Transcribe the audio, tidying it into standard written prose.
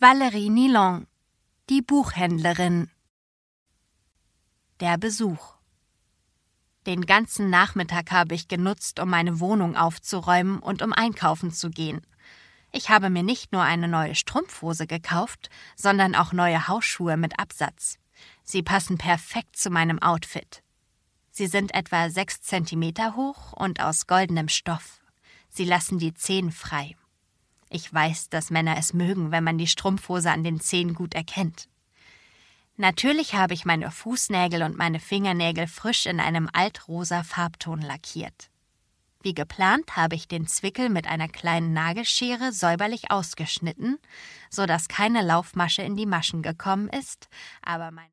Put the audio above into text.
Valerie Nilon, die Buchhändlerin. Der Besuch. Den ganzen Nachmittag habe ich genutzt, um meine Wohnung aufzuräumen und um einkaufen zu gehen. Ich habe mir nicht nur eine neue Strumpfhose gekauft, sondern auch neue Hausschuhe mit Absatz. Sie passen perfekt zu meinem Outfit. Sie sind etwa 6 Zentimeter hoch und aus goldenem Stoff. Sie lassen die Zehen frei. Ich weiß, dass Männer es mögen, wenn man die Strumpfhose an den Zehen gut erkennt. Natürlich habe ich meine Fußnägel und meine Fingernägel frisch in einem altrosa Farbton lackiert. Wie geplant habe ich den Zwickel mit einer kleinen Nagelschere säuberlich ausgeschnitten, sodass keine Laufmasche in die Maschen gekommen ist, aber mein